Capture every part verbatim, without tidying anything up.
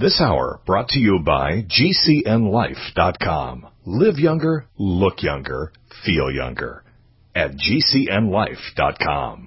This hour brought to you by G C N life dot com. Live younger, look younger, feel younger at G C N life dot com.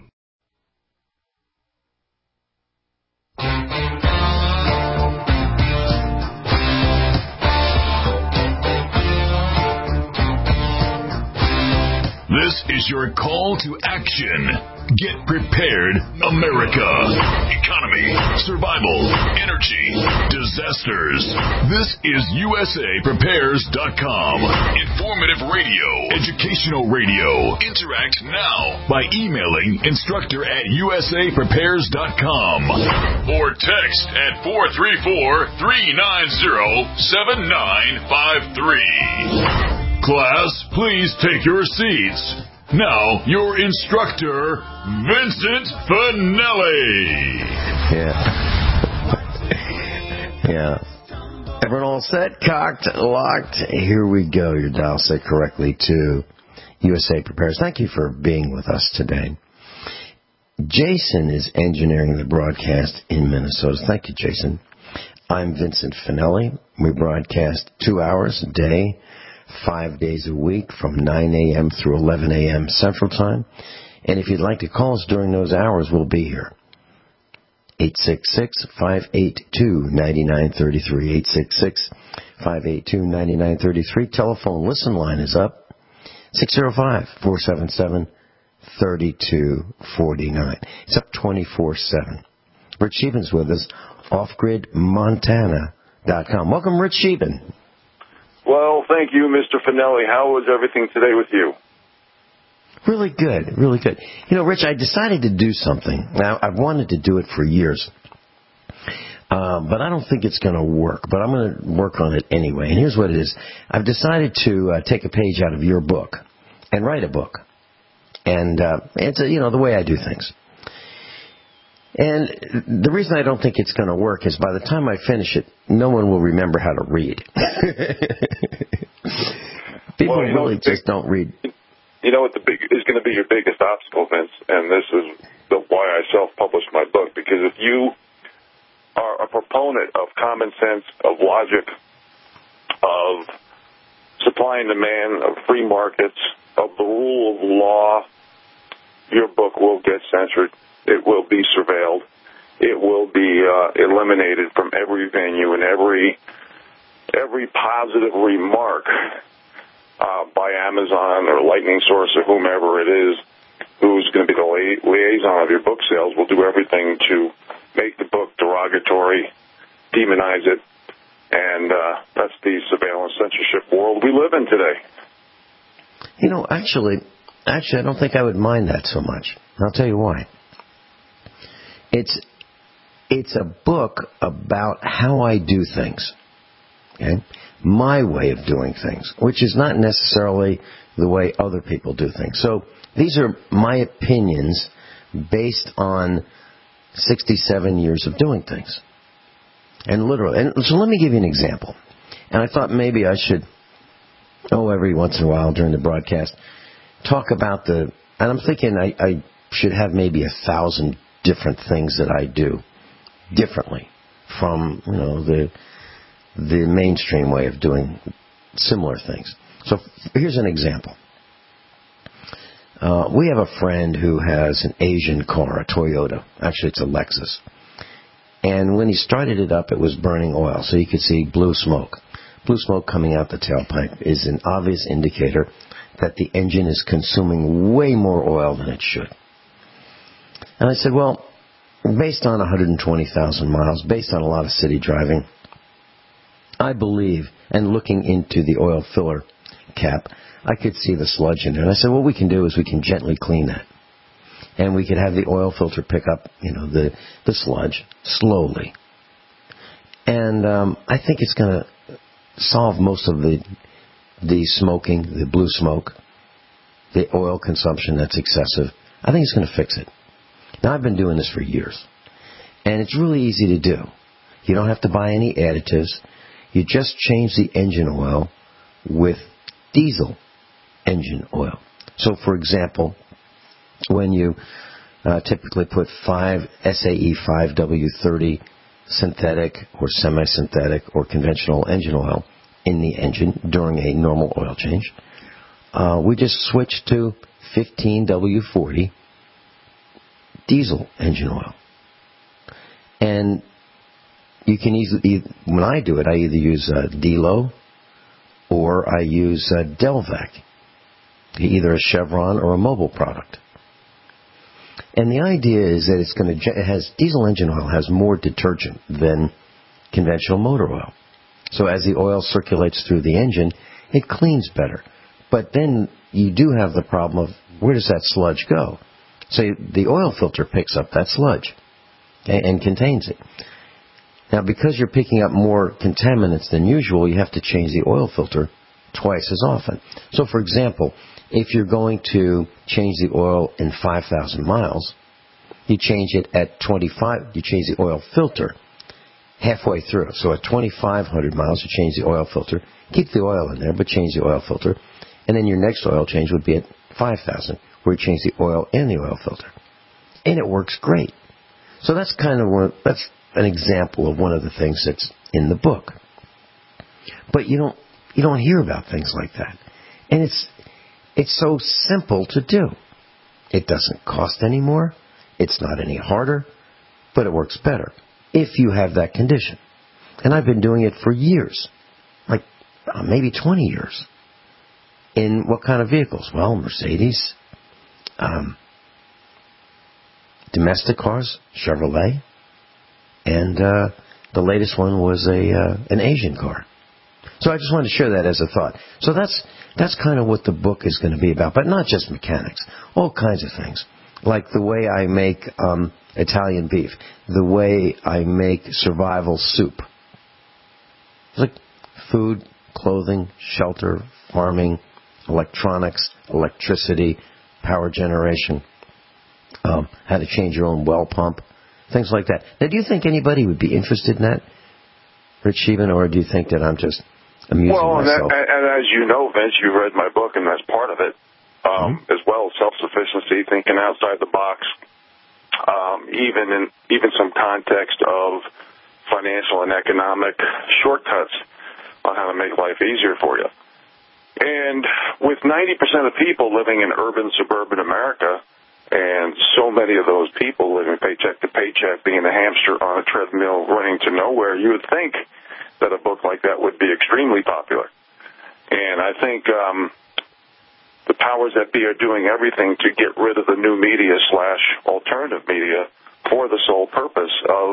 This is your call to action. Get prepared, America. Economy, survival, energy, disasters. This is U S A Prepares dot com. Informative radio, educational radio. Interact now by emailing instructor at U S A Prepares dot com or text at four three four, three nine zero, seven nine five three. Class, please take your seats. Now, your instructor, Vincent Finelli. Yeah. Yeah. Everyone all set, cocked, locked? Here we go. Your dial set correctly to U S A Prepares. Thank you for being with us today. Jason is engineering the broadcast in Minnesota. Thank you, Jason. I'm Vincent Finelli. We broadcast two hours a day, five days a week from nine a.m. through eleven a.m. Central Time. And if you'd like to call us during those hours, we'll be here. eight six six, five eight two, nine nine three three. eight six six, five eight two, nine nine three three. Telephone listen line is up. six oh five, four seven seven, three two four nine. It's up twenty-four seven. Rich Sheehan's with us, off grid montana dot com. Welcome, Rich Sheehan. Well, thank you, Mister Finelli. How was everything today with you? Really good, really good. You know, Rich, I decided to do something. Now, I've wanted to do it for years, uh, but I don't think it's going to work. But I'm going to work on it anyway. And here's what it is. I've decided to uh, take a page out of your book and write a book. And uh, it's, a, you know, the way I do things. And the reason I don't think it's going to work is by the time I finish it, no one will remember how to read. People well, really just big, don't read. You know what the big is going to be your biggest obstacle, Vince, and this is the, why I self-published my book, because if you are a proponent of common sense, of logic, of supply and demand, of free markets, of the rule of law, your book will get censored. It will be surveilled. It will be uh, eliminated from every venue and every every positive remark uh, by Amazon or Lightning Source or whomever it is who's going to be the li- liaison of your book sales will do everything to make the book derogatory, demonize it, and uh, that's the surveillance censorship world we live in today. You know, actually, actually, I don't think I would mind that so much. I'll tell you why. It's it's a book about how I do things, okay? My way of doing things, which is not necessarily the way other people do things. So these are my opinions based on sixty-seven years of doing things. And literally, and so let me give you an example. And I thought maybe I should, oh, every once in a while during the broadcast, talk about the, and I'm thinking I, I should have maybe a thousand different things that I do differently from, you know, the the mainstream way of doing similar things. So here's an example. Uh, we have a friend who has an Asian car, a Toyota. Actually, it's a Lexus. And when he started it up, it was burning oil, so you could see blue smoke. Blue smoke coming out the tailpipe is an obvious indicator that the engine is consuming way more oil than it should. And I said, well, based on one hundred twenty thousand miles, based on a lot of city driving, I believe, and looking into the oil filler cap, I could see the sludge in there. And I said, what we can do is we can gently clean that. And we could have the oil filter pick up, you know, the, the sludge slowly. And um, I think it's going to solve most of the the smoking, the blue smoke, the oil consumption that's excessive. I think it's going to fix it. Now, I've been doing this for years, and it's really easy to do. You don't have to buy any additives. You just change the engine oil with diesel engine oil. So, for example, when you uh, typically put five S A E five W thirty synthetic or semi-synthetic or conventional engine oil in the engine during a normal oil change. Uh, we just switched to fifteen W forty diesel engine oil. And you can easily, when I do it, I either use uh, D-Lo or I use uh, Delvac, either a Chevron or a Mobil product. And the idea is that it's going to, it has, diesel engine oil has more detergent than conventional motor oil. So as the oil circulates through the engine, it cleans better. But then you do have the problem of where does that sludge go? So the oil filter picks up that sludge and, and contains it. Now, because you're picking up more contaminants than usual, you have to change the oil filter twice as often. So, for example, if you're going to change the oil in five thousand miles, you change it at twenty-five, you change the oil filter halfway through. So at twenty-five hundred miles, you change the oil filter, keep the oil in there, but change the oil filter. And then your next oil change would be at five thousand, where you change the oil and the oil filter. And it works great. So that's kind of one, that's an example of one of the things that's in the book. But you don't, you don't hear about things like that. And it's, it's so simple to do. It doesn't cost any more. It's not any harder, but it works better if you have that condition. And I've been doing it for years, like uh, maybe twenty years. In what kind of vehicles? Well, Mercedes, um, domestic cars, Chevrolet, and uh, the latest one was a uh, an Asian car. So I just wanted to share that as a thought. So that's that's kind of what the book is going to be about, but not just mechanics, all kinds of things, like the way I make um, Italian beef, the way I make survival soup. It's like food, clothing, shelter, farming, electronics, electricity, power generation, um, how to change your own well pump, things like that. Now, do you think anybody would be interested in that, Rich Sheehan, or do you think that I'm just amusing well, myself? Well, and, and as you know, Vince, you read my book, and that's part of it, um, mm-hmm. as well as self-sufficiency, thinking outside the box, um, even in even some context of financial and economic shortcuts on how to make life easier for you. And with ninety percent of people living in urban, suburban America, and so many of those people living paycheck to paycheck, being a hamster on a treadmill running to nowhere, you would think that a book like that would be extremely popular. And I think um, the powers that be are doing everything to get rid of the new media slash alternative media for the sole purpose of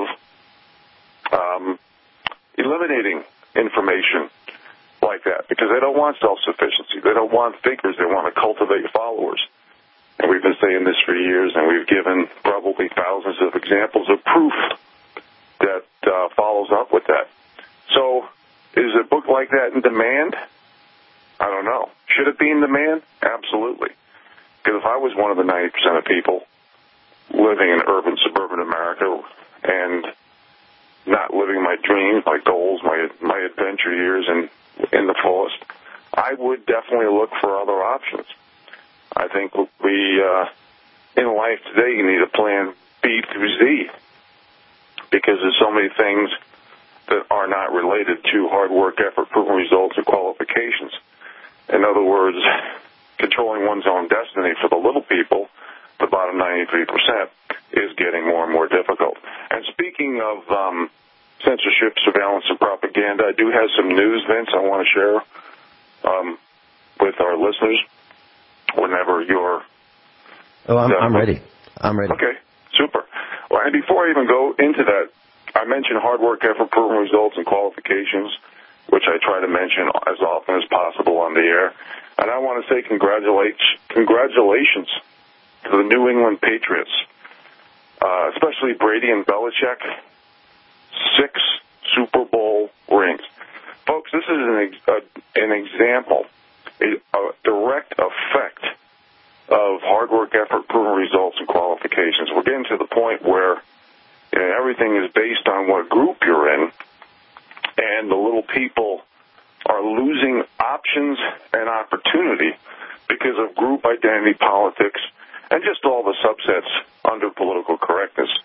um, eliminating information like that, because they don't want self-sufficiency. They don't want thinkers. They want to cultivate followers. And we've been saying this for years, and we've given probably thousands of examples of proof that uh, follows up with that. So is a book like that in demand? I don't know. Should it be in demand? Absolutely. Because if I was one of the ninety percent of people living in urban, suburban America and not living my dreams, my goals, my my adventure years, and in the fullest, I would definitely look for other options. I think we, uh, in life today, you need a plan B through Z, because there's so many things that are not related to hard work, effort, proven results, and qualifications. In other words, controlling one's own destiny for the little people, the bottom ninety-three percent, is getting more and more difficult. And speaking of um, censorship, surveillance, and propaganda, I do have some news, Vince, I want to share um, with our listeners whenever you're... Oh, I'm, I'm ready. I'm ready. Okay, super. Well, and before I even go into that, I mentioned hard work, effort, proven results, and qualifications, which I try to mention as often as possible on the air. And I want to say congratulate, congratulations to the New England Patriots, uh, especially Brady and Belichick. Six Super Bowl rings. Folks, this is an, ex- uh, an example, a, a direct effect of hard work, effort, proven results, and qualifications. We're getting to the point where you know, everything is based on what group you're in, and the little people are losing options and opportunity because of group identity politics and just all the subsets under political correctness.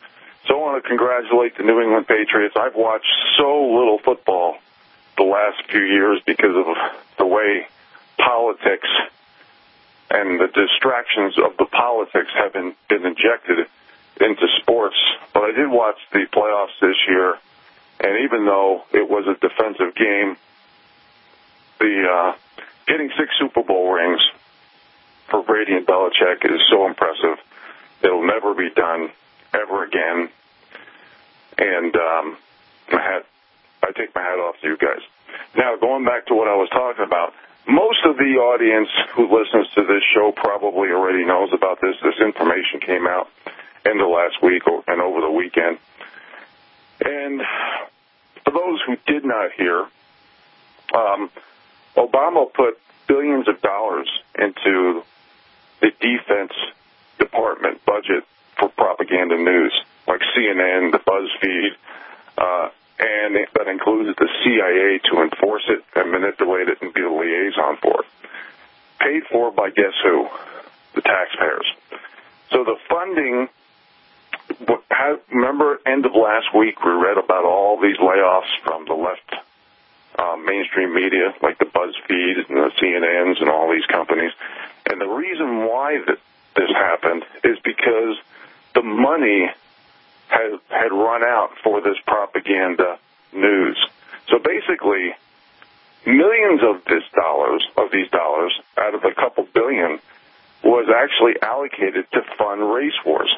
So I want to congratulate the New England Patriots. I've watched so little football the last few years because of the way politics and the distractions of the politics have been, been injected into sports. But I did watch the playoffs this year, and even though it was a defensive game, the uh, getting six Super Bowl rings for Brady and Belichick is so impressive. It'll never be done ever again. And um, my hat, I take my hat off to you guys. Now, going back to what I was talking about, most of the audience who listens to this show probably already knows about this. This information came out in the last week or, and over the weekend. And for those who did not hear, um, Obama put billions of dollars into the Defense Department budget for propaganda news, like C N N, the BuzzFeed, uh, and that includes the C I A to enforce it and manipulate it and be the liaison for it. Paid for by guess who? The taxpayers. So the funding, remember end of last week we read about all these layoffs from the left uh, mainstream media, like the BuzzFeed and the C N Ns and all these companies. And the reason why that this happened is because the money had, had run out for this propaganda news. So basically, millions of this dollars, of these dollars, out of a couple billion, was actually allocated to fund race wars.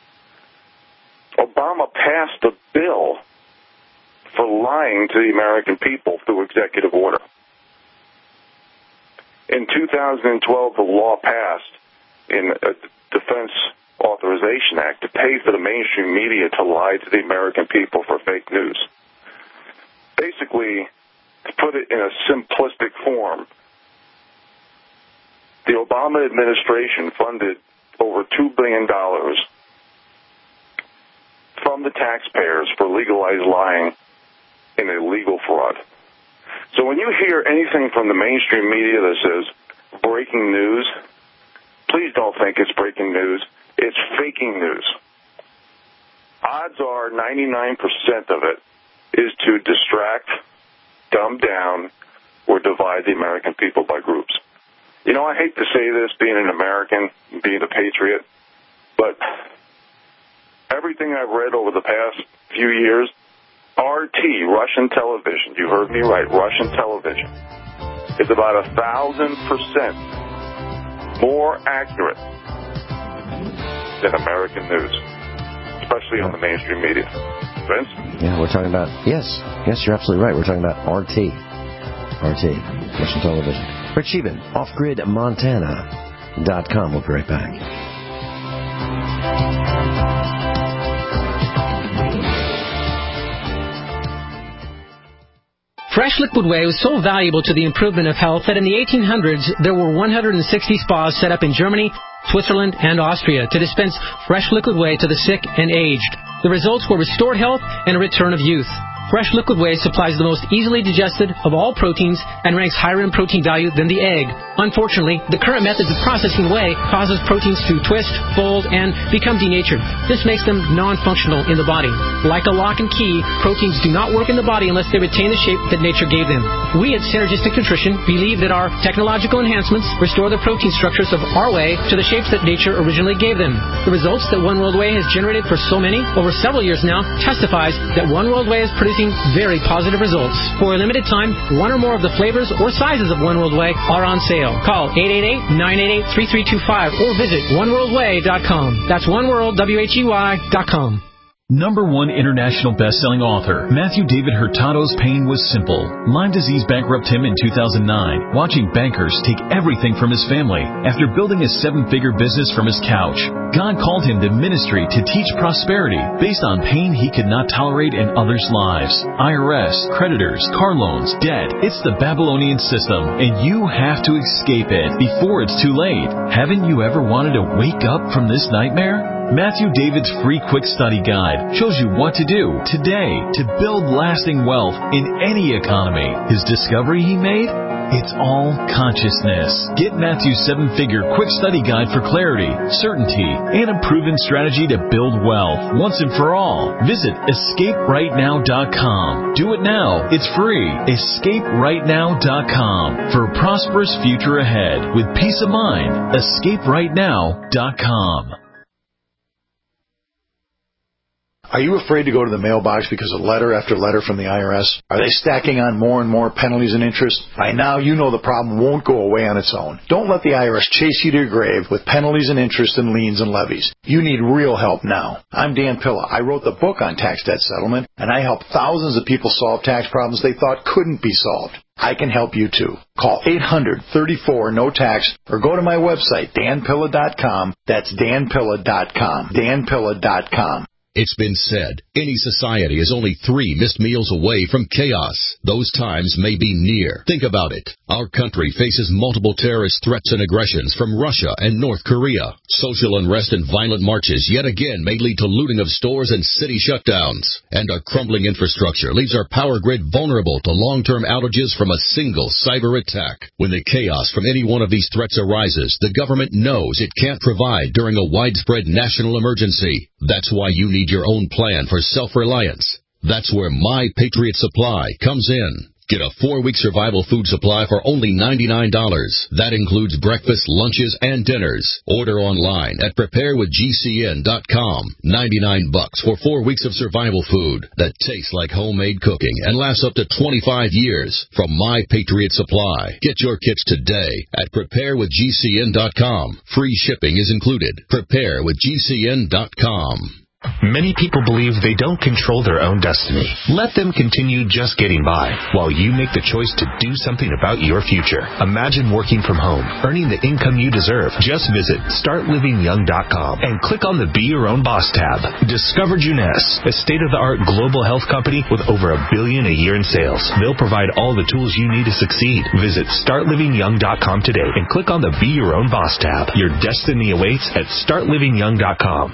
Obama passed a bill for lying to the American people through executive order. In two thousand twelve, the law passed in a Defense Authorization Act to pay for the mainstream media to lie to the American people for fake news. Basically, to put it in a simplistic form, the Obama administration funded over two billion dollars from the taxpayers for legalized lying in a legal fraud. So when you hear anything from the mainstream media that says breaking news, please don't think it's breaking news. It's faking news. Odds are ninety-nine percent of it is to distract, dumb down, or divide the American people by groups. You know, I hate to say this, being an American, being a patriot, but everything I've read over the past few years, R T, Russian television, you heard me right, Russian television, is about a thousand percent more accurate than American news, especially on the mainstream media. Vince? Yeah, we're talking about, yes, yes, you're absolutely right. We're talking about R T, R T, Russian television. Rick Sheben, off grid montana dot com. We'll be right back. Fresh liquid whey was so valuable to the improvement of health that in the eighteen hundreds there were one hundred sixty spas set up in Germany, Switzerland, and Austria to dispense fresh liquid whey to the sick and aged. The results were restored health and a return of youth. Fresh liquid whey supplies the most easily digested of all proteins and ranks higher in protein value than the egg. Unfortunately, the current methods of processing whey causes proteins to twist, fold, and become denatured. This makes them non-functional in the body. Like a lock and key, proteins do not work in the body unless they retain the shape that nature gave them. We at Synergistic Nutrition believe that our technological enhancements restore the protein structures of our whey to the shapes that nature originally gave them. The results that One World Whey has generated for so many, over several years now, testifies that One World Whey is producing very positive results. For a limited time, one or more of the flavors or sizes of One World Whey are on sale. Call eight eight eight, nine eight eight, three three two five or visit one world way dot com. That's one world, W H E Y, dot com. Number one international best-selling author, Matthew David Hurtado's pain was simple. Lyme disease bankrupted him in two thousand nine, watching bankers take everything from his family after building a seven-figure business from his couch. God called him to ministry to teach prosperity based on pain he could not tolerate in others' lives. I R S, creditors, car loans, debt. It's the Babylonian system, and you have to escape it before it's too late. Haven't you ever wanted to wake up from this nightmare? Matthew David's free quick study guide shows you what to do today to build lasting wealth in any economy. His discovery he made? It's all consciousness. Get Matthew's seven-figure quick study guide for clarity, certainty, and a proven strategy to build wealth once and for all. Visit escape right now dot com. Do it now. It's free. escape right now dot com for a prosperous future ahead with peace of mind. escape right now dot com. Are you afraid to go to the mailbox because of letter after letter from the I R S? Are they stacking on more and more penalties and interest? By now, you know the problem won't go away on its own. Don't let the I R S chase you to your grave with penalties and interest and liens and levies. You need real help now. I'm Dan Pilla. I wrote the book on tax debt settlement, and I help thousands of people solve tax problems they thought couldn't be solved. I can help you too. Call eight hundred, thirty-four, no tax or go to my website, dan pilla dot com. That's dan pilla dot com. dan pilla dot com. It's been said, any society is only three missed meals away from chaos. Those times may be near. Think about it. Our country faces multiple terrorist threats and aggressions from Russia and North Korea. Social unrest and violent marches yet again may lead to looting of stores and city shutdowns. And a crumbling infrastructure leaves our power grid vulnerable to long-term outages from a single cyber attack. When the chaos from any one of these threats arises, the government knows it can't provide during a widespread national emergency. That's why you need your own plan for self-reliance. That's where My Patriot Supply comes in. Get a four-week survival food supply for only ninety-nine dollars. That includes breakfast, lunches, and dinners. Order online at prepare with G C N dot com. ninety-nine bucks for four weeks of survival food that tastes like homemade cooking and lasts up to twenty-five years from My Patriot Supply. Get your kits today at prepare with G C N dot com. Free shipping is included. prepare with G C N dot com. Many people believe they don't control their own destiny. Let them continue just getting by while you make the choice to do something about your future. Imagine working from home, earning the income you deserve. Just visit start living young dot com and click on the Be Your Own Boss tab. Discover Juness, a state-of-the-art global health company with over a billion a year in sales. They'll provide all the tools you need to succeed. Visit start living young dot com today and click on the Be Your Own Boss tab. Your destiny awaits at start living young dot com.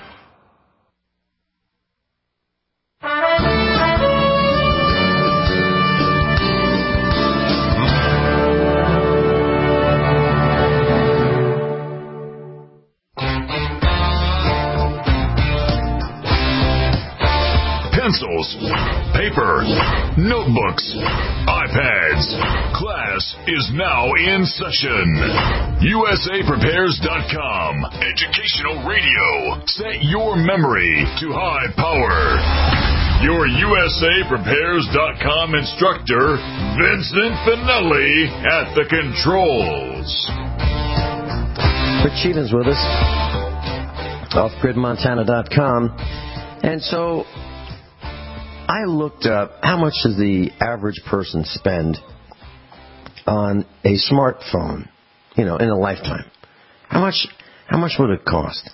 Pencils, paper, notebooks, iPads. Class is now in session. U S A Prepares dot com. Educational radio. Set your memory to high power. Your U S A Prepares dot com instructor, Vincent Finelli, at the controls. Rick Sheehan's with us. off grid montana dot com. And so I looked up how much does the average person spend on a smartphone, you know, in a lifetime. How much how much would it cost?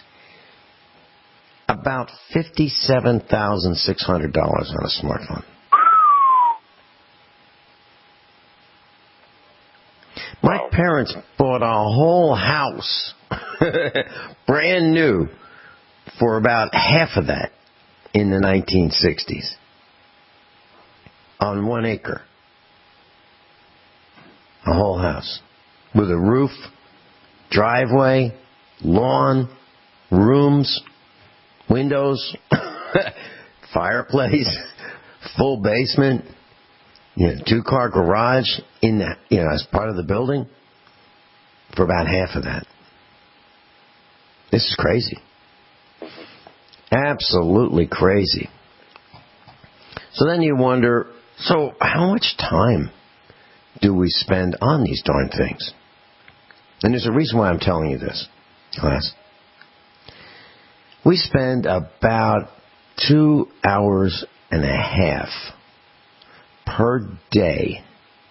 About fifty-seven thousand six hundred dollars on a smartphone. My wow. parents bought a whole house, brand new, for about half of that in the nineteen sixties. On one acre. A whole house. With a roof, driveway, lawn, rooms, windows, fireplace, full basement, you know, two-car garage in the, you know, as part of the building for about half of that. This is crazy. Absolutely crazy. So then you wonder, so how much time do we spend on these darn things? And there's a reason why I'm telling you this, class. We spend about two hours and a half per day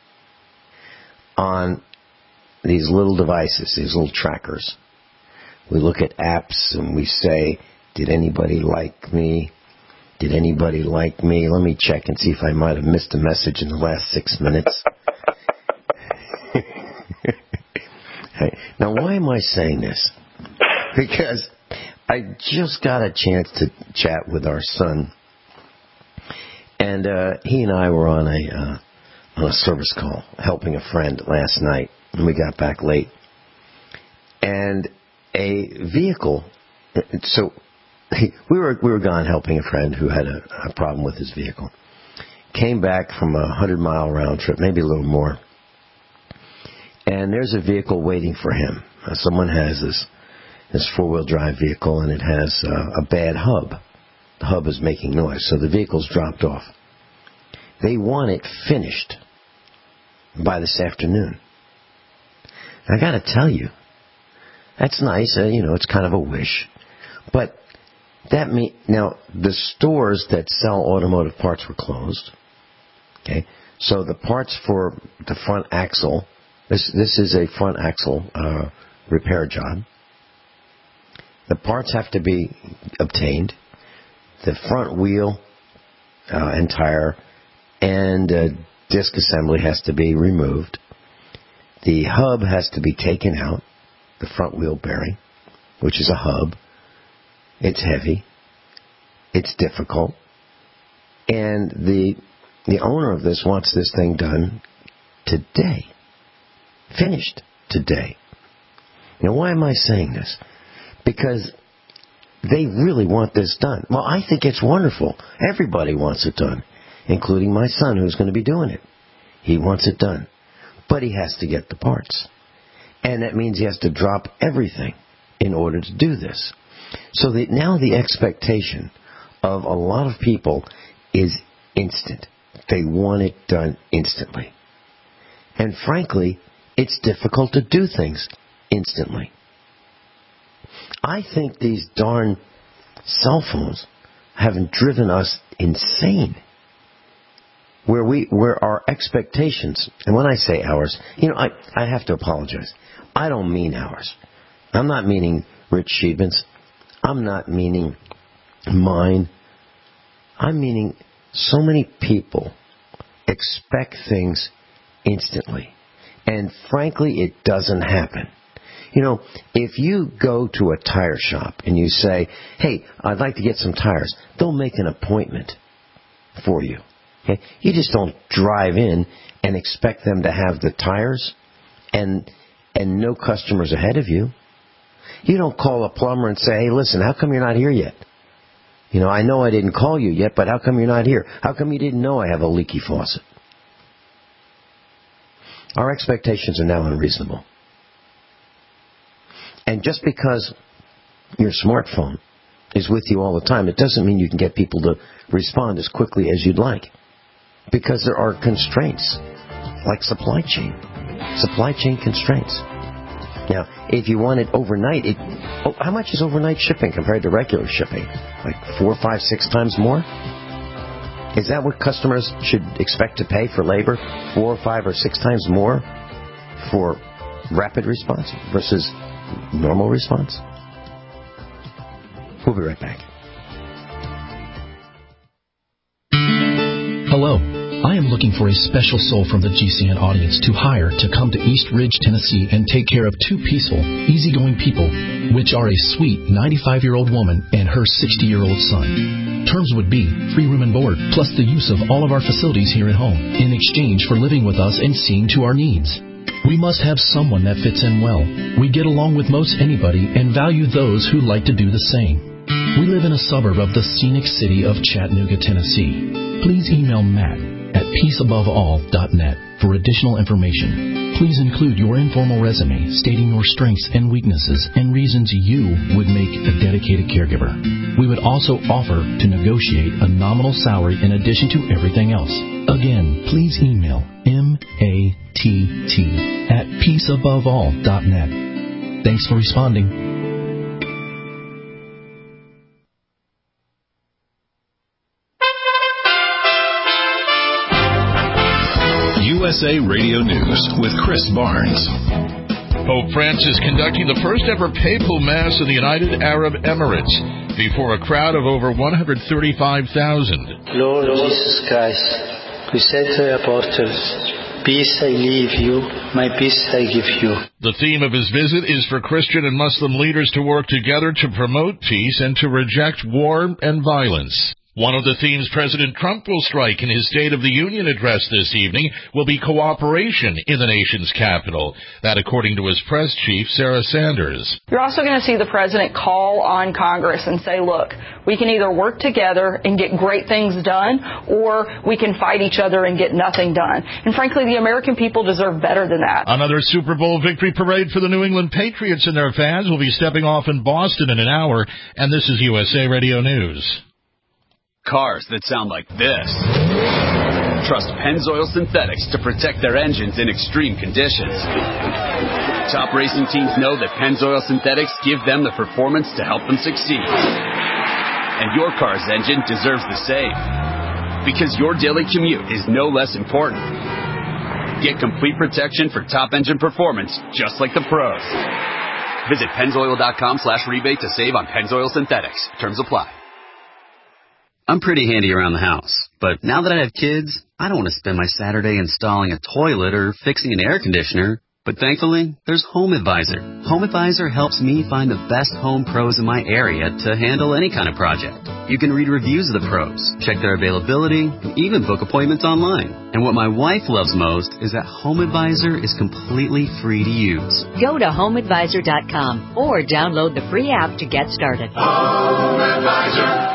on these little devices, these little trackers. We look at apps and we say, did anybody like me? Did anybody like me? Let me check and see if I might have missed a message in the last six minutes. Hey, now, why am I saying this? Because I just got a chance to chat with our son, and uh, he and I were on a uh, on a service call helping a friend last night, and we got back late. And a vehicle, so we were we were gone helping a friend who had a, a problem with his vehicle. Came back from a hundred mile round trip, maybe a little more, and there's a vehicle waiting for him. Uh, someone has this this four wheel drive vehicle, and it has uh, a bad hub. The hub is making noise, so the vehicle's dropped off. They want it finished by this afternoon. I got to tell you, that's nice. Uh, you know, it's kind of a wish, but that mean now the stores that sell automotive parts were closed. Okay, so the parts for the front axle. This this is a front axle uh, repair job. The parts have to be obtained. The front wheel uh, and tire and uh, disc assembly has to be removed. The hub has to be taken out, the front wheel bearing, which is a hub. It's heavy. It's difficult. And the the owner of this wants this thing done today. Finished today. Now, why am I saying this? Because they really want this done. Well, I think it's wonderful. Everybody wants it done, including my son, who's going to be doing it. He wants it done. But he has to get the parts. And that means he has to drop everything in order to do this. So that now the expectation of a lot of people is instant. They want it done instantly. And frankly, it's difficult to do things instantly. I think these darn cell phones have driven us insane. Where we, where our expectations, and when I say ours, you know, I, I have to apologize. I don't mean ours. I'm not meaning Rich Sheebans. I'm not meaning mine. I'm meaning so many people expect things instantly. And frankly, it doesn't happen. You know, if you go to a tire shop and you say, hey, I'd like to get some tires, they'll make an appointment for you. Okay? You just don't drive in and expect them to have the tires and and no customers ahead of you. You don't call a plumber and say, hey, listen, how come you're not here yet? You know, I know I didn't call you yet, but how come you're not here? How come you didn't know I have a leaky faucet? Our expectations are now unreasonable. And just because your smartphone is with you all the time, it doesn't mean you can get people to respond as quickly as you'd like. Because there are constraints, like supply chain. Supply chain constraints. Now, if you want it overnight, it, oh, how much is overnight shipping compared to regular shipping? Like four, five, six times more? Is that what customers should expect to pay for labor? Four, five, or six times more for rapid response versus normal response? We'll be right back. Hello. I am looking for a special soul from the G C N audience to hire to come to East Ridge, Tennessee and take care of two peaceful, easygoing people, which are a sweet ninety-five-year-old woman and her sixty-year-old son. Terms would be free room and board, plus the use of all of our facilities here at home, in exchange for living with us and seeing to our needs. We must have someone that fits in well. We get along with most anybody and value those who like to do the same. We live in a suburb of the scenic city of Chattanooga, Tennessee. Please email Matt at peace above all dot net for additional information. Please include your informal resume stating your strengths and weaknesses and reasons you would make a dedicated caregiver. We would also offer to negotiate a nominal salary in addition to everything else. Again, please email M A T T at peace above all dot net. Thanks for responding. U S A Radio News with Chris Barnes. Pope Francis conducting the first ever papal mass in the United Arab Emirates before a crowd of over one hundred thirty-five thousand. Lord Jesus Christ, who said to the apostles, Peace I leave you, my peace I give you. The theme of his visit is for Christian and Muslim leaders to work together to promote peace and to reject war and violence. One of the themes President Trump will strike in his State of the Union address this evening will be cooperation in the nation's capital. That according to his press chief, Sarah Sanders. You're also going to see the president call on Congress and say, look, we can either work together and get great things done, or we can fight each other and get nothing done. And frankly, the American people deserve better than that. Another Super Bowl victory parade for the New England Patriots and their fans will be stepping off in Boston in an hour. And this is U S A Radio News. Cars that sound like this. Trust Pennzoil Synthetics to protect their engines in extreme conditions. Top racing teams know that Pennzoil Synthetics give them the performance to help them succeed. And your car's engine deserves the same. Because your daily commute is no less important. Get complete protection for top engine performance, just like the pros. Visit Pennzoil.com slash rebate to save on Pennzoil Synthetics. Terms apply. I'm pretty handy around the house, but now that I have kids, I don't want to spend my Saturday installing a toilet or fixing an air conditioner. But thankfully, there's Home Advisor. Home Advisor helps me find the best home pros in my area to handle any kind of project. You can read reviews of the pros, check their availability, and even book appointments online. And what my wife loves most is that Home Advisor is completely free to use. Go to home advisor dot com or download the free app to get started. Home Advisor.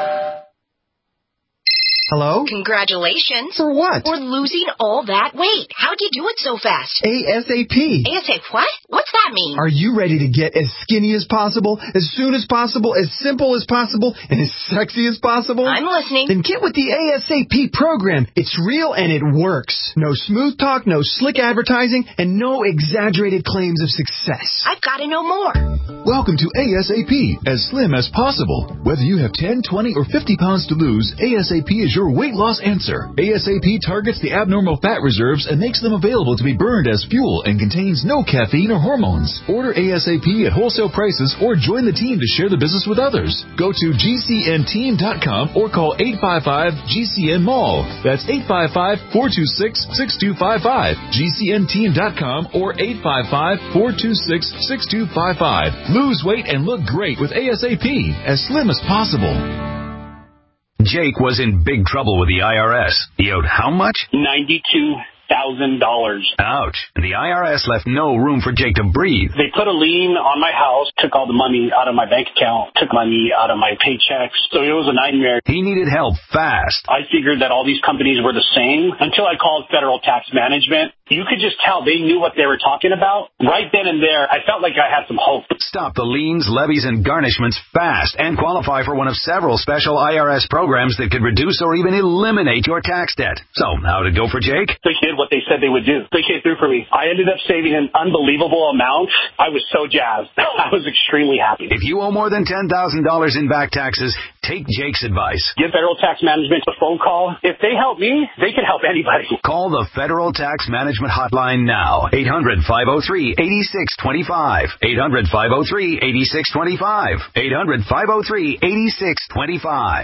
Hello? Congratulations. For what? For losing all that weight. How'd you do it so fast? ASAP. ASAP what? What's that mean? Are you ready to get as skinny as possible, as soon as possible, as simple as possible, and as sexy as possible? I'm listening. Then get with the ASAP program. It's real and it works. No smooth talk, no slick advertising, and no exaggerated claims of success. I've got to know more. Welcome to ASAP, as slim as possible. Whether you have ten, twenty, or fifty pounds to lose, ASAP is your weight loss answer. ASAP targets the abnormal fat reserves and makes them available to be burned as fuel and contains no caffeine or hormones. Order ASAP at wholesale prices or join the team to share the business with others. Go to G C N team dot com or call eight five five G C N mall. That's eight five five, four two six, six two five five. G C N team dot com or eight five five, four two six, six two five five. Lose weight and look great with ASAP, as slim as possible. Jake was in big trouble with the I R S. He owed how much? ninety-two thousand dollars. Ouch. The I R S left no room for Jake to breathe. They put a lien on my house, took all the money out of my bank account, took money out of my paychecks. So it was a nightmare. He needed help fast. I figured that all these companies were the same until I called Federal Tax Management. You could just tell they knew what they were talking about. Right then and there, I felt like I had some hope. Stop the liens, levies, and garnishments fast and qualify for one of several special I R S programs that could reduce or even eliminate your tax debt. So, how'd it go for Jake? They did what they said they would do. They came through for me. I ended up saving an unbelievable amount. I was so jazzed. I was extremely happy. If you owe more than ten thousand dollars in back taxes, take Jake's advice. Give Federal Tax Management a phone call. If they help me, they can help anybody. Call the Federal Tax Management hotline now. eight hundred, five oh three, eight six two five. eight hundred, five oh three, eight six two five. eight hundred, five oh three, eight six two five.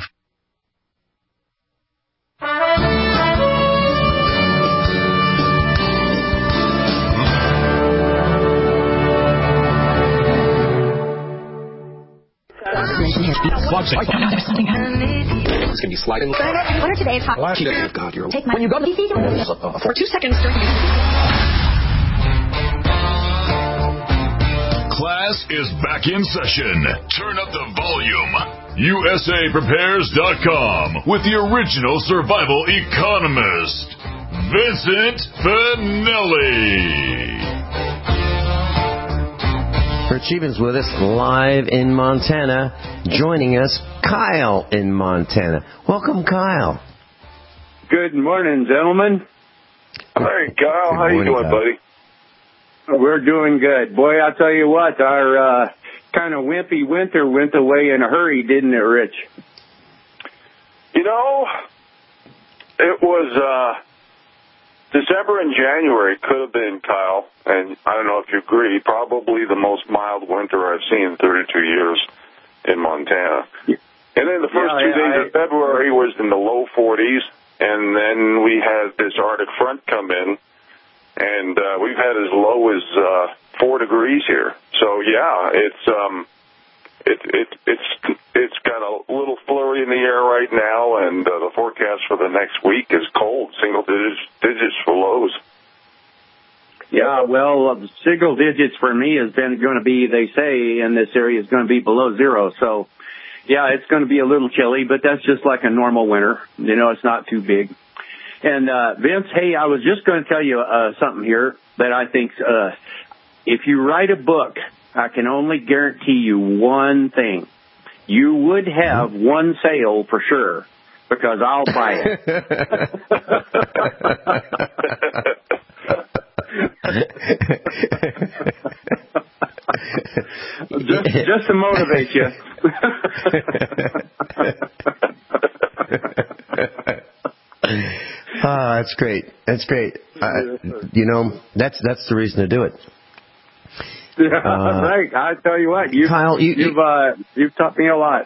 Watch it. Oh, no, there's something happening. It's going to be sliding. Winner today is hot. Oh, God, you're... Take my... When you go to... For two seconds. Class is back in session. Turn up the volume. U S A Prepares dot com with the original survival economist, Vincent Finelli. For Achievements with us live in Montana, joining us, Kyle in Montana. Welcome, Kyle. Good morning, gentlemen. Hey, Kyle. How you doing, buddy? We're doing good. Boy, I'll tell you what, our uh, kind of wimpy winter went away in a hurry, didn't it, Rich? You know, it was uh, December and January could have been, Kyle, and I don't know if you agree, probably the most mild winter I've seen in thirty-two years in Montana. And then the first yeah, two I, days I, of February was in the low forties, and then we had this Arctic front come in and uh, we've had as low as uh, four degrees here. So yeah, it's um, it it it's it's got a little flurry in the air right now, and uh, the forecast for the next week is cold, single digits digits for lows. Yeah, well, uh, single digits for me has been going to be, they say in this area, is going to be below zero. So, yeah, it's going to be a little chilly, but that's just like a normal winter. You know, it's not too big. And, uh, Vince, hey, I was just going to tell you uh, something here that I think uh, if you write a book, I can only guarantee you one thing. You would have one sale for sure, because I'll buy it. just, just to motivate you. Ah, that's great. That's great. Uh, you know, that's that's the reason to do it. Yeah, Uh, right. I tell you what, you've Kyle, you- you've uh, you've taught me a lot.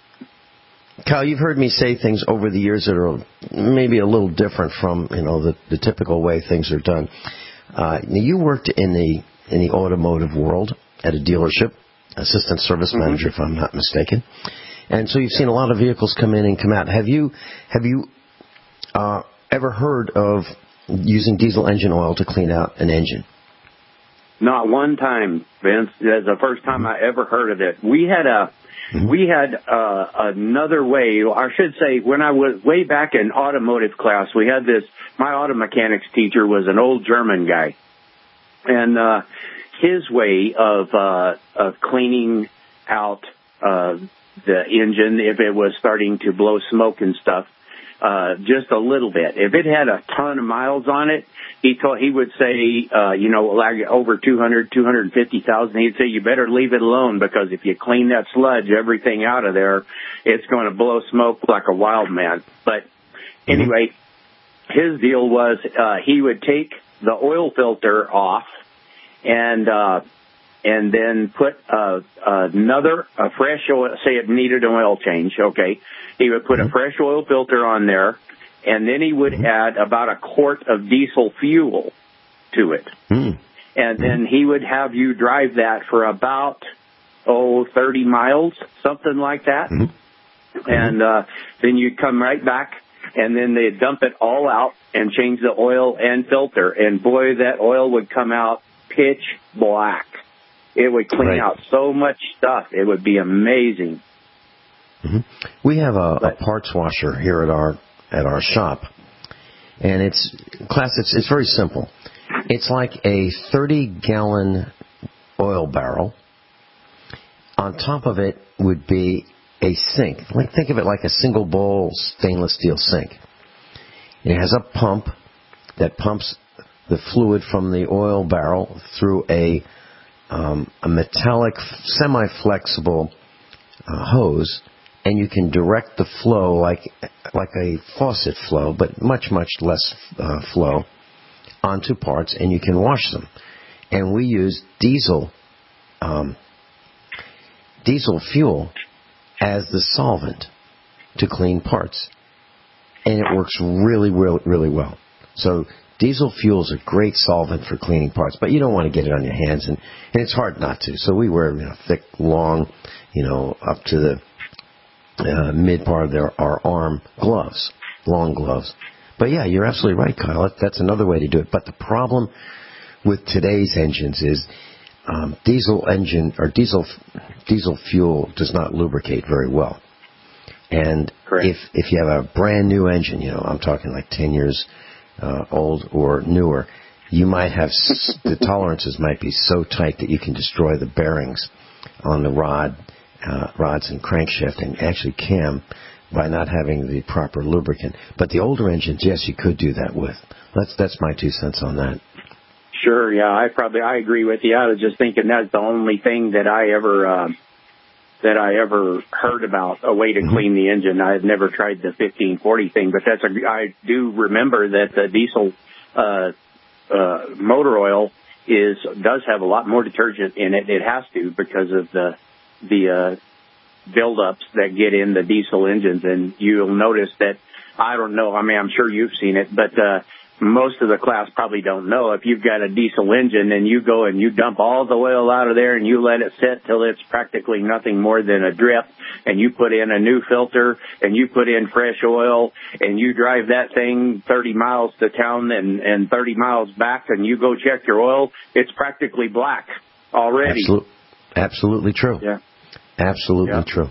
Kyle, you've heard me say things over the years that are maybe a little different from, you know, the, the typical way things are done. Uh, you worked in the in the automotive world at a dealership, assistant service Mm-hmm. manager, if I'm not mistaken. And so you've seen a lot of vehicles come in and come out. Have you have you uh, ever heard of using diesel engine oil to clean out an engine? Not one time, Vince. That's the first time I ever heard of it. We had a Mm-hmm. we had uh, another way. I should say, when I was way back in automotive class, we had this. My auto mechanics teacher was an old German guy, and uh, his way of uh, of cleaning out uh, the engine if it was starting to blow smoke and stuff, uh, just a little bit. If it had a ton of miles on it, he told he would say, uh, you know, like over two hundred, two hundred fifty thousand. He'd say, you better leave it alone, because if you clean that sludge, everything out of there, it's going to blow smoke like a wild man. But anyway, his deal was uh, he would take the oil filter off and uh, and then put uh, another a fresh oil. Say it needed an oil change, okay? He would put a fresh oil filter on there, and then he would add about a quart of diesel fuel to it. Mm. And then he would have you drive that for about, oh, thirty miles, something like that. Mm-hmm. And uh, then you'd come right back, and then they'd dump it all out and change the oil and filter. And, boy, that oil would come out pitch black. It would clean Right. out so much stuff. It would be amazing. Mm-hmm. We have a, a parts washer here at our at our shop, and it's class. It's it's very simple. It's like a thirty gallon oil barrel. On top of it would be a sink. Like think of it like a single bowl stainless steel sink. It has a pump that pumps the fluid from the oil barrel through a um, a metallic semi-flexible uh, hose. And you can direct the flow like like a faucet flow, but much, much less uh, flow onto parts, and you can wash them. And we use diesel um, diesel fuel as the solvent to clean parts. And it works really, really, really well. So diesel fuel is a great solvent for cleaning parts, but you don't want to get it on your hands, and, and it's hard not to. So we wear, you know, thick, long, you know, up to the Uh, mid part of their our arm gloves, long gloves. But yeah, you're absolutely right, Kyle. That's another way to do it. But the problem with today's engines is um, diesel engine or diesel diesel fuel does not lubricate very well. And Correct. if if you have a brand new engine, you know, I'm talking like ten years uh, old or newer, you might have s- the tolerances might be so tight that you can destroy the bearings on the rod. Uh, rods and crankshaft and actually cam by not having the proper lubricant. But the older engines, yes, you could do that with. That's that's my two cents on that. Sure, yeah, I probably I agree with you. I was just thinking that's the only thing that I ever uh, that I ever heard about a way to Mm-hmm. clean the engine. I had never tried the fifteen forty thing, but that's a I do remember that the diesel uh, uh, motor oil is does have a lot more detergent in it. It has to because of the the uh, buildups that get in the diesel engines, and you'll notice that, I don't know, I mean, I'm sure you've seen it, but uh, most of the class probably don't know, if you've got a diesel engine and you go and you dump all the oil out of there and you let it sit till it's practically nothing more than a drip, and you put in a new filter and you put in fresh oil and you drive that thing thirty miles to town and, and thirty miles back and you go check your oil, it's practically black already. Absolutely, absolutely true. Yeah. Absolutely yeah. true.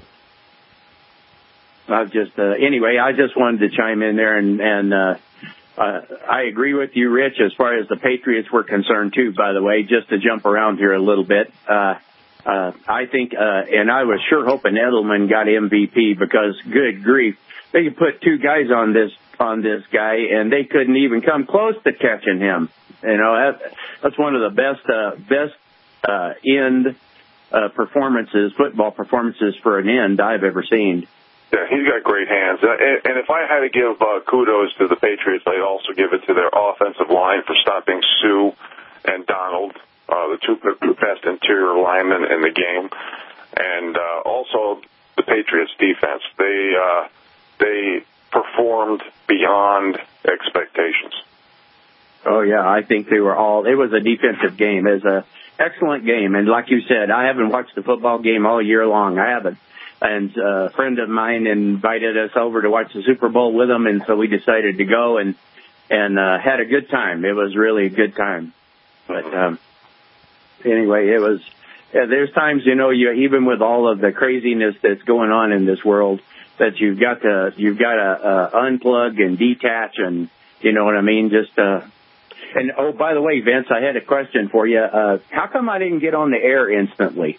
I just, uh, anyway, I just wanted to chime in there and, and, uh, Uh, I agree with you, Rich, as far as the Patriots were concerned, too, by the way, just to jump around here a little bit. Uh, uh, I think, uh, and I was sure hoping Edelman got M V P because, good grief, they could put two guys on this, on this guy and they couldn't even come close to catching him. You know, that, that's one of the best, uh, best, uh, end, uh, performances, football performances for an end I've ever seen. Yeah, he's got great hands. Uh, and, and if I had to give uh, kudos to the Patriots, I'd also give it to their offensive line for stopping Sue and Donald, uh, the two best interior linemen in the game. And uh, also the Patriots' defense. They, uh, they performed beyond expectations. Oh, yeah, I think they were all – it was a defensive game. It was an excellent game. And like you said, I haven't watched the football game all year long. I haven't. And uh, a friend of mine invited us over to watch the Super Bowl with him, and so we decided to go and and uh, had a good time. It was really a good time. But um, anyway, it was. Yeah, there's times, you know, you even with all of the craziness that's going on in this world, that you've got to you've got to uh, unplug and detach, and you know what I mean. Just uh, and oh, by the way, Vince, I had a question for you. Uh, how come I didn't get on the air instantly?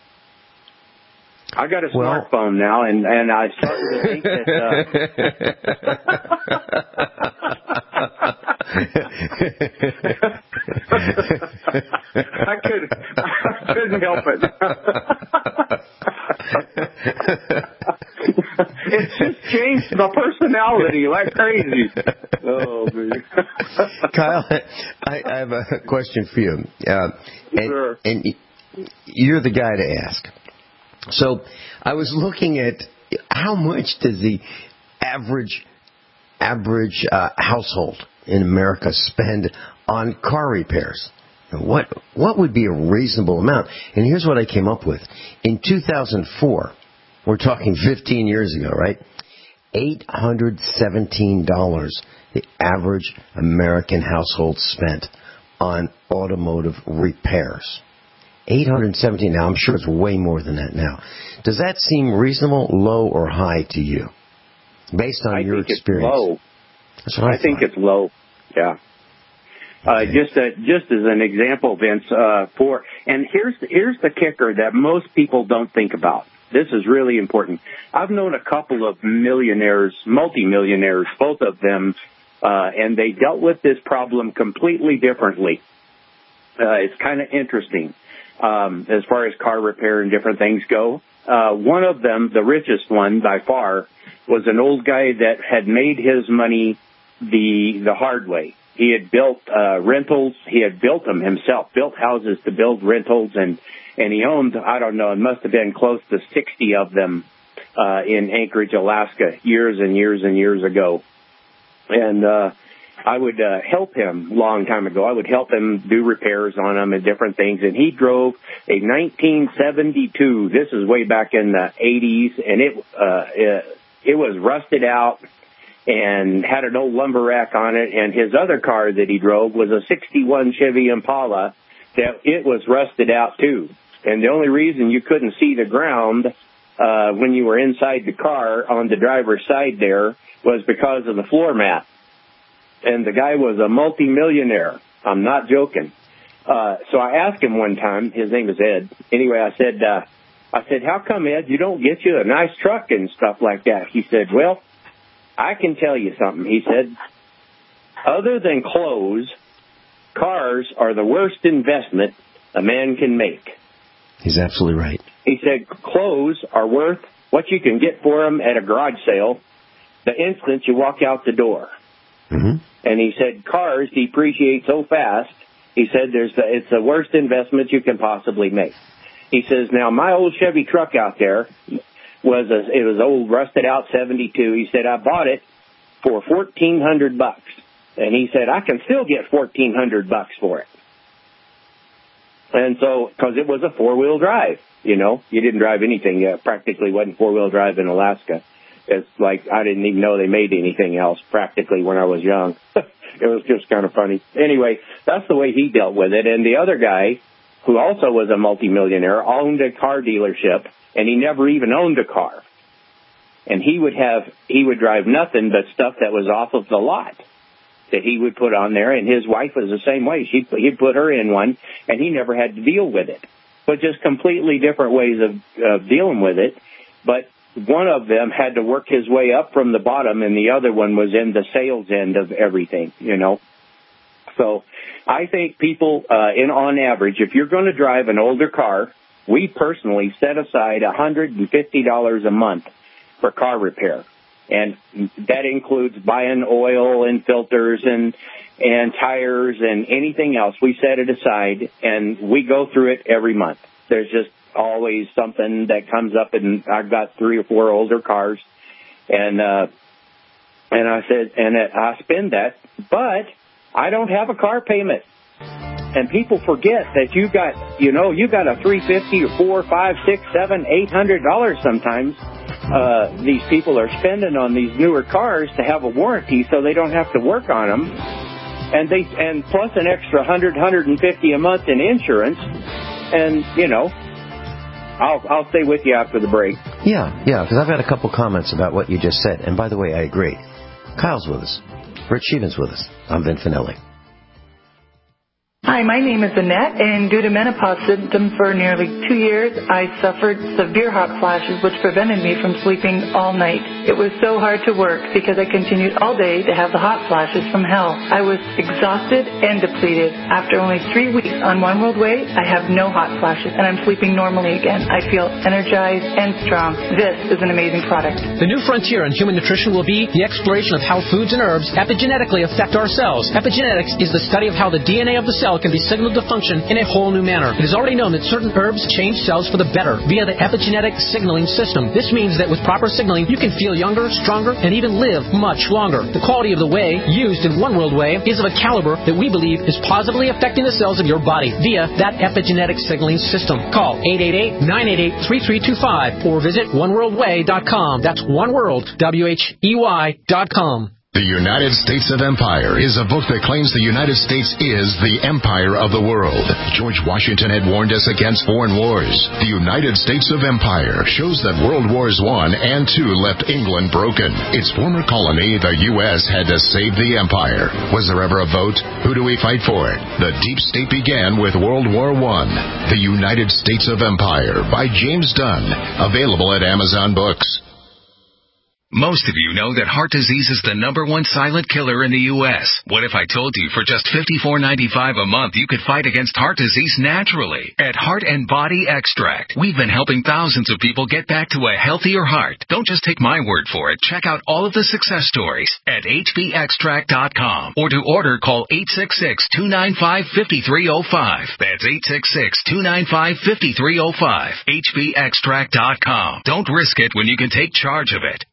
I got a well, smartphone now, and, and I started to think that. Uh... I could, I couldn't help it. It's just changed my personality like crazy. Oh, man. Kyle, I, I have a question for you. Uh, and, sure. and you're the guy to ask. So I was looking at how much does the average average uh, household in America spend on car repairs? What what would be a reasonable amount? And here's what I came up with. In two thousand four, we're talking fifteen years ago, right? eight hundred seventeen dollars the average American household spent on automotive repairs. eight hundred seventeen. Now, I'm sure it's way more than that now. Does that seem reasonable, low, or high to you, based on I your think experience? It's low. That's what I, I think it's low. Yeah. Uh, okay. just a, just as an example, Vince. Uh, for and here's here's the kicker that most people don't think about. This is really important. I've known a couple of millionaires, multimillionaires, both of them, uh, and they dealt with this problem completely differently. Uh, it's kind of interesting. Um, as far as car repair and different things go. Uh, one of them, the richest one by far, was an old guy that had made his money the the hard way. He had built uh, rentals. He had built them himself, built houses to build rentals, and, and he owned, I don't know, it must have been close to sixty of them uh, in Anchorage, Alaska, years and years and years ago. And uh I would uh, help him a long time ago. I would help him do repairs on them and different things. And he drove a nineteen seventy-two. This is way back in the eighties, and it uh, it, it was rusted out and had an old lumber rack on it. And his other car that he drove was a sixty-one Chevy Impala that it was rusted out too. And the only reason you couldn't see the ground uh, when you were inside the car on the driver's side there was because of the floor mat. And the guy was a multimillionaire. I'm not joking. Uh, so I asked him one time, his name is Ed. Anyway, I said, uh, I said, how come, Ed, you don't get you a nice truck and stuff like that? He said, well, I can tell you something. He said, other than clothes, cars are the worst investment a man can make. He's absolutely right. He said, clothes are worth what you can get for them at a garage sale the instant you walk out the door. Mm-hmm. And he said, cars depreciate so fast. He said, there's the, it's the worst investment you can possibly make. He says, now my old Chevy truck out there was a, it was old rusted out seventy-two. He said, I bought it for fourteen hundred bucks. And he said, I can still get fourteen hundred bucks for it. And so, because it was a four-wheel drive, you know, you didn't drive anything. Uh, practically wasn't four-wheel drive in Alaska. It's like I didn't even know they made anything else practically when I was young. It was just kind of funny. Anyway, that's the way he dealt with it. And the other guy, who also was a multimillionaire, owned a car dealership, and he never even owned a car. And he would have, he would drive nothing but stuff that was off of the lot that he would put on there. And his wife was the same way. She'd, he'd put her in one, and he never had to deal with it. But just completely different ways of, of dealing with it. But one of them had to work his way up from the bottom, and the other one was in the sales end of everything, you know. So I think people, uh, in on average, if you're going to drive an older car, we personally set aside one hundred fifty dollars a month for car repair. And that includes buying oil and filters and and tires and anything else. We set it aside, and we go through it every month. There's just always something that comes up, and I've got three or four older cars. And uh, and I said, and I spend that, but I don't have a car payment. And people forget that you got, you know, you got a three fifty or four, five, six, seven, eight hundred dollars sometimes. Uh, these people are spending on these newer cars to have a warranty, so they don't have to work on them. And they and plus an extra hundred, hundred and fifty a month in insurance. And you know, I'll I'll stay with you after the break. Yeah, yeah, because I've had a couple comments about what you just said. And by the way, I agree. Kyle's with us. Rich Stevens with us. I'm Vin Finelli. Hi, my name is Annette, and due to menopause symptoms for nearly two years, I suffered severe hot flashes, which prevented me from sleeping all night. It was so hard to work because I continued all day to have the hot flashes from hell. I was exhausted and depleted. After only three weeks on One World Way, I have no hot flashes, and I'm sleeping normally again. I feel energized and strong. This is an amazing product. The new frontier in human nutrition will be the exploration of how foods and herbs epigenetically affect our cells. Epigenetics is the study of how the D N A of the cell can be signaled to function in a whole new manner. It is already known that certain herbs change cells for the better via the epigenetic signaling system. This means that with proper signaling, you can feel younger, stronger, and even live much longer. The quality of the whey used in One World Whey is of a caliber that we believe is positively affecting the cells of your body via that epigenetic signaling system. Call eight eight eight, nine eight eight, three three two five or visit one world way dot com. That's One World, W H E Y dot com. The United States of Empire is a book that claims the United States is the empire of the world. George Washington had warned us against foreign wars. The United States of Empire shows that World Wars One and Two left England broken. Its former colony, the U S, had to save the empire. Was there ever a vote? Who do we fight for? The deep state began with World War One. The United States of Empire by James Dunn. Available at Amazon Books. Most of you know that heart disease is the number one silent killer in the U S What if I told you for just fifty-four ninety-five a month you could fight against heart disease naturally? At Heart and Body Extract, we've been helping thousands of people get back to a healthier heart. Don't just take my word for it. Check out all of the success stories at H B extract dot com. Or to order, call eight six six, two nine five, five three zero five. That's eight six six, two nine five, five three zero five. H B extract dot com. Don't risk it when you can take charge of it.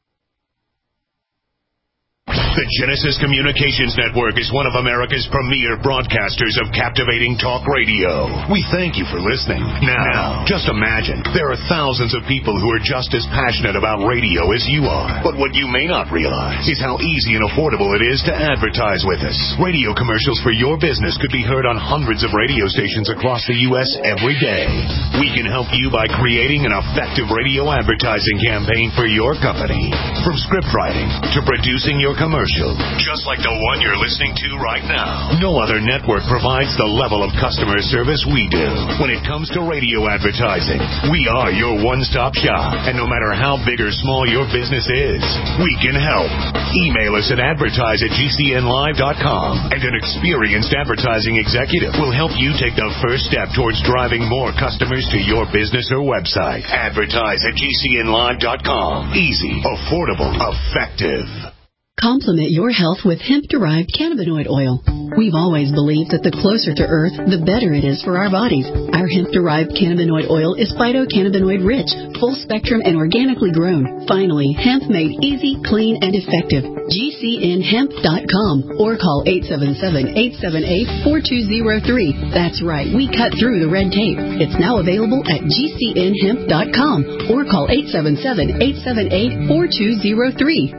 The Genesis Communications Network is one of America's premier broadcasters of captivating talk radio. We thank you for listening. Now, just imagine, there are thousands of people who are just as passionate about radio as you are. But what you may not realize is how easy and affordable it is to advertise with us. Radio commercials for your business could be heard on hundreds of radio stations across the U S every day. We can help you by creating an effective radio advertising campaign for your company. From script writing to producing your commercial, just like the one you're listening to right now. No other network provides the level of customer service we do. When it comes to radio advertising, we are your one-stop shop. And no matter how big or small your business is, we can help. Email us at advertise at G C N live dot com, and an experienced advertising executive will help you take the first step towards driving more customers to your business or website. Advertise at G C N live dot com. Easy, affordable, effective. Complement your health with hemp-derived cannabinoid oil. We've always believed that the closer to Earth, the better it is for our bodies. Our hemp-derived cannabinoid oil is phytocannabinoid rich, full spectrum, and organically grown. Finally, hemp made easy, clean, and effective. G C N hemp dot com or call eight seven seven, eight seven eight, four two zero three. That's right, we cut through the red tape. It's now available at G C N hemp dot com or call eight seven seven, eight seven eight, four two zero three.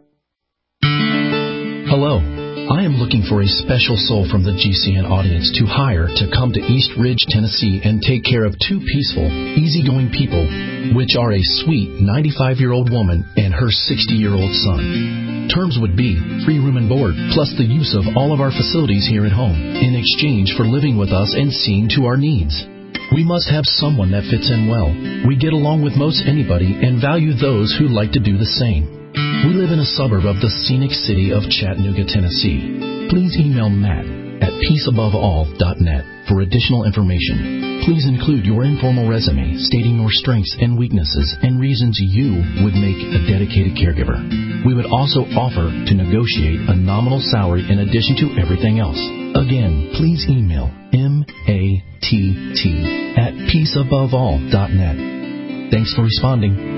Hello. I am looking for a special soul from the G C N audience to hire to come to East Ridge, Tennessee and take care of two peaceful, easygoing people, which are a sweet ninety-five-year-old woman and her sixty-year-old son. Terms would be free room and board, plus the use of all of our facilities here at home, in exchange for living with us and seeing to our needs. We must have someone that fits in well. We get along with most anybody and value those who like to do the same. We live in a suburb of the scenic city of Chattanooga, Tennessee. Please email Matt at peace above all dot net for additional information. Please include your informal resume stating your strengths and weaknesses and reasons you would make a dedicated caregiver. We would also offer to negotiate a nominal salary in addition to everything else. Again, please email M A T T at peace above all dot net. Thanks for responding.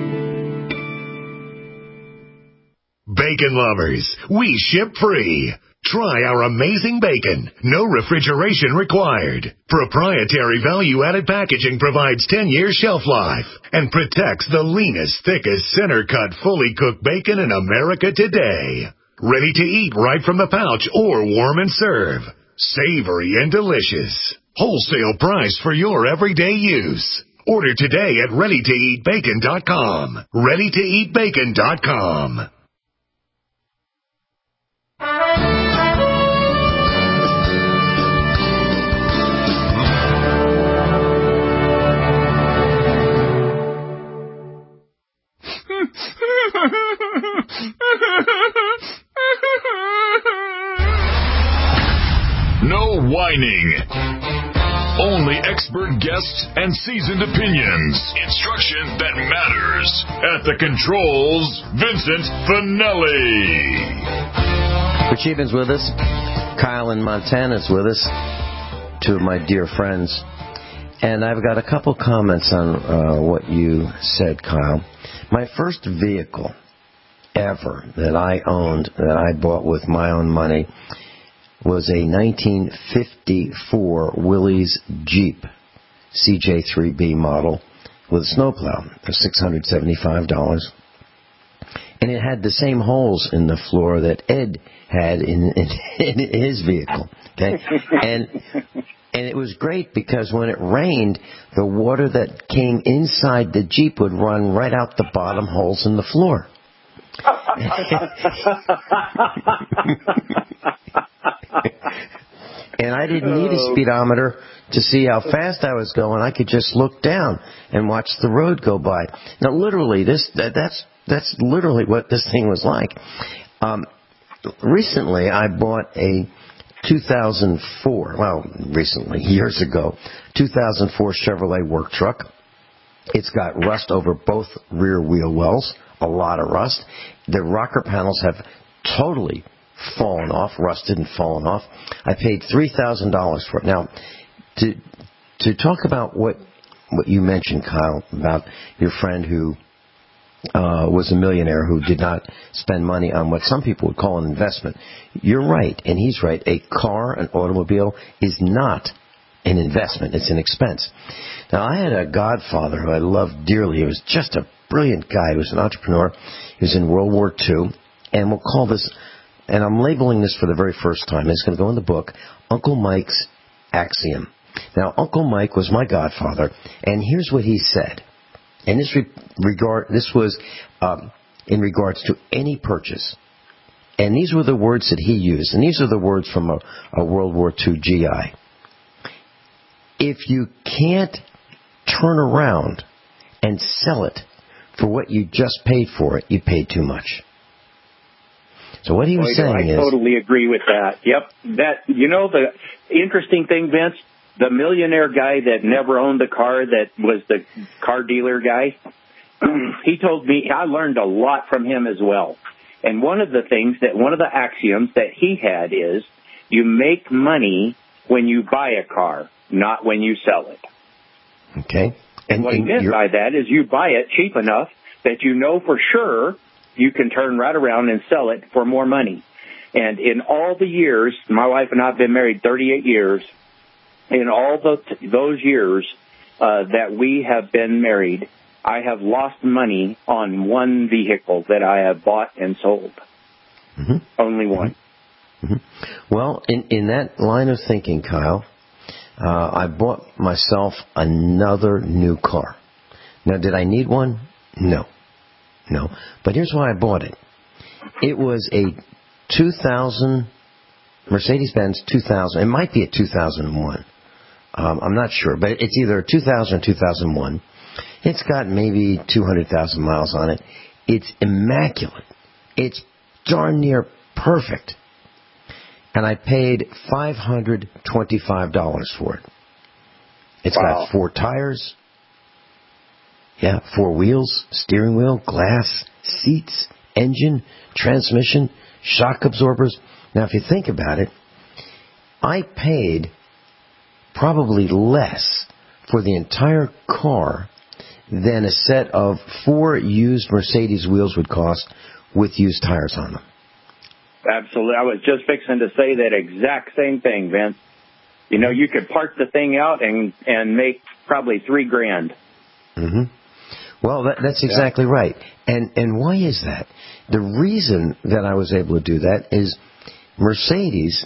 Bacon lovers, we ship free. Try our amazing bacon. No refrigeration required. Proprietary value-added packaging provides ten years shelf life and protects the leanest, thickest, center-cut, fully cooked bacon in America today. Ready to eat right from the pouch or warm and serve. Savory and delicious. Wholesale price for your everyday use. Order today at ready to eat bacon dot com. ready to eat bacon dot com. No whining. Only expert guests and seasoned opinions. Instruction that matters. At the controls, Vincent Finelli. Rich Eben's with us. Kyle in Montana's with us. Two of my dear friends. And I've got a couple comments on uh, what you said, Kyle. My first vehicle ever that I owned, that I bought with my own money, was a nineteen fifty-four Willys Jeep C J three B model with a snowplow for six hundred seventy-five dollars. And it had the same holes in the floor that Ed had in, in, in his vehicle. Okay, and and it was great because when it rained, the water that came inside the Jeep would run right out the bottom holes in the floor. And I didn't need a speedometer to see how fast I was going. I could just look down and watch the road go by. Now, literally, this that, that's that's literally what this thing was like. Um, recently, I bought a two thousand four, well, recently, years ago, two thousand four Chevrolet work truck. It's got rust over both rear wheel wells, a lot of rust. The rocker panels have totally fallen off, rusted and fallen off. I paid three thousand dollars for it. Now, to to talk about what what you mentioned, Kyle, about your friend who uh, was a millionaire who did not spend money on what some people would call an investment. You're right, and he's right. A car, an automobile, is not an investment. It's an expense. Now, I had a godfather who I loved dearly. He was just a brilliant guy. He was an entrepreneur. He was in World War Two, and we'll call this, and I'm labeling this for the very first time. It's going to go in the book, Uncle Mike's Axiom. Now, Uncle Mike was my godfather, and here's what he said. And this re- regard, this was um, in regards to any purchase. And these were the words that he used, and these are the words from a, a World War Two G I. If you can't turn around and sell it for what you just paid for it, you paid too much. So what he was Boy, saying I is... I totally agree with that. Yep. That, you know, the interesting thing, Vince, the millionaire guy that never owned a car, that was the car dealer guy, he told me, I learned a lot from him as well. And one of the things that, one of the axioms that he had is, you make money when you buy a car, not when you sell it. Okay. And what he meant by that is you buy it cheap enough that you know for sure you can turn right around and sell it for more money. And in all the years, my wife and I have been married thirty-eight years, in all the, those years uh, that we have been married, I have lost money on one vehicle that I have bought and sold. Mm-hmm. Only one. Mm-hmm. Well, in, in that line of thinking, Kyle, uh, I bought myself another new car. Now, did I need one? No. No. But here's why I bought it. It was a two thousand, Mercedes-Benz two thousand. It might be a two thousand one. Um, I'm not sure, but it's either a two thousand or two thousand one. It's got maybe two hundred thousand miles on it. It's immaculate. It's darn near perfect. And I paid five hundred twenty-five dollars for it. It's wow. got four tires. Yeah, four wheels, steering wheel, glass, seats, engine, transmission, shock absorbers. Now, if you think about it, I paid probably less for the entire car than a set of four used Mercedes wheels would cost with used tires on them. Absolutely. I was just fixing to say that exact same thing, Vince. You know, you could park the thing out and, and make probably three grand. Mm-hmm. Well, that, that's exactly yeah. right. And and why is that? The reason that I was able to do that is Mercedes,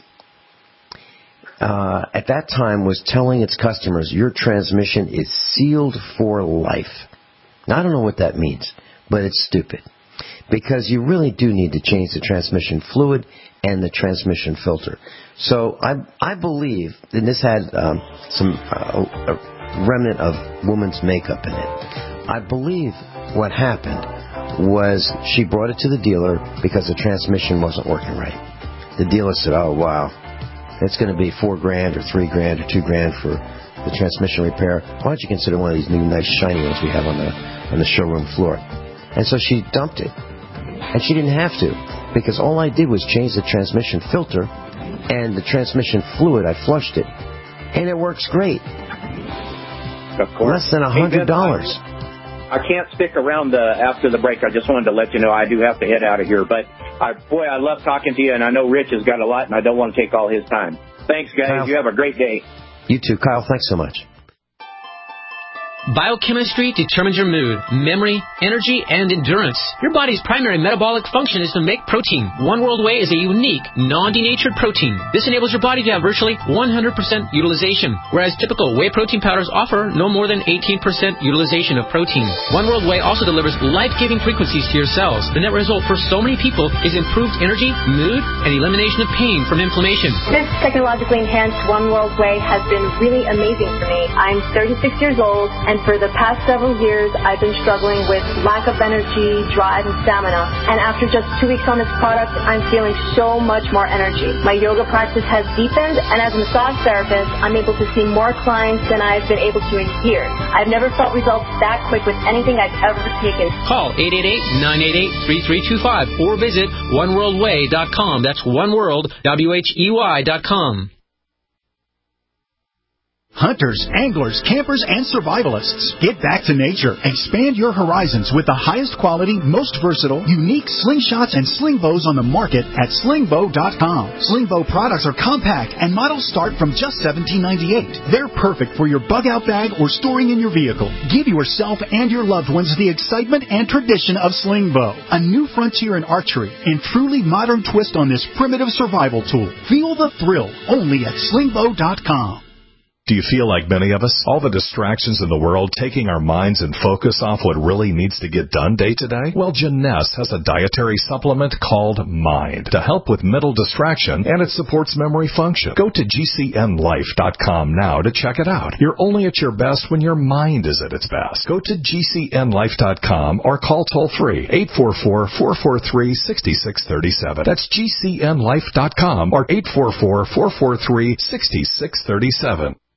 uh, at that time, was telling its customers, your transmission is sealed for life. Now, I don't know what that means, but it's stupid. Because you really do need to change the transmission fluid and the transmission filter. So I I believe, and this had um, some uh, a remnant of woman's makeup in it. I believe what happened was she brought it to the dealer because the transmission wasn't working right. The dealer said, oh, wow, it's going to be four grand or three grand or two grand for the transmission repair. Why don't you consider one of these new nice shiny ones we have on the on the showroom floor? And so she dumped it. And she didn't have to, because all I did was change the transmission filter and the transmission fluid. I flushed it. And it works great. Of course. Less than one hundred dollars. I can't stick around uh, after the break. I just wanted to let you know I do have to head out of here. But, I, boy, I love talking to you, and I know Rich has got a lot, and I don't want to take all his time. Thanks, guys. Kyle, you have a great day. You too. Kyle, thanks so much. Biochemistry determines your mood, memory, energy, and endurance. Your body's primary metabolic function is to make protein. One World Whey is a unique, non-denatured protein. This enables your body to have virtually one hundred percent utilization, whereas typical whey protein powders offer no more than eighteen percent utilization of protein. One World Whey also delivers life-giving frequencies to your cells. The net result for so many people is improved energy, mood, and elimination of pain from inflammation. This technologically enhanced One World Whey has been really amazing for me. I'm thirty-six years old, and for the past several years, I've been struggling with lack of energy, drive, and stamina. And after just two weeks on this product, I'm feeling so much more energy. My yoga practice has deepened, and as a massage therapist, I'm able to see more clients than I've been able to in years. I've never felt results that quick with anything I've ever taken. Call eight eight eight, nine eight eight, three three two five or visit one world way dot com. That's oneworld, W H E Y dot com. Hunters, anglers, campers, and survivalists. Get back to nature. Expand your horizons with the highest quality, most versatile, unique slingshots and sling bows on the market at sling bow dot com. Sling bow products are compact and models start from just seventeen ninety-eight. They're perfect for your bug-out bag or storing in your vehicle. Give yourself and your loved ones the excitement and tradition of sling bow. A new frontier in archery and truly modern twist on this primitive survival tool. Feel the thrill only at sling bow dot com. Do you feel like many of us? All the distractions in the world taking our minds and focus off what really needs to get done day to day? Well, Jeunesse has a dietary supplement called Mind to help with mental distraction, and it supports memory function. Go to G C N life dot com now to check it out. You're only at your best when your mind is at its best. Go to G C N life dot com or call toll-free eight four four, four four three, six six three seven. That's G C N life dot com or eight four four, four four three, six six three seven.